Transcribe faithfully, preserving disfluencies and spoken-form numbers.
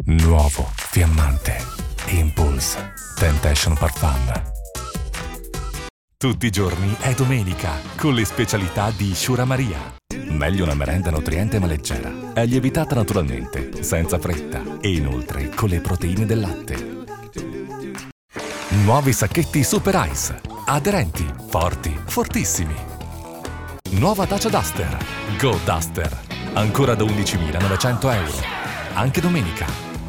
Nuovo, fiammante, Impulse, Temptation Parfum. Tutti i giorni è domenica, con le specialità di Shura Maria. Meglio una merenda nutriente ma leggera. È lievitata naturalmente, senza fretta e inoltre con le proteine del latte. Nuovi sacchetti Super Ice. Aderenti, forti, fortissimi. Nuova Dacia Duster. Go Duster. Ancora da undicimilanovecento euro. Anche domenica.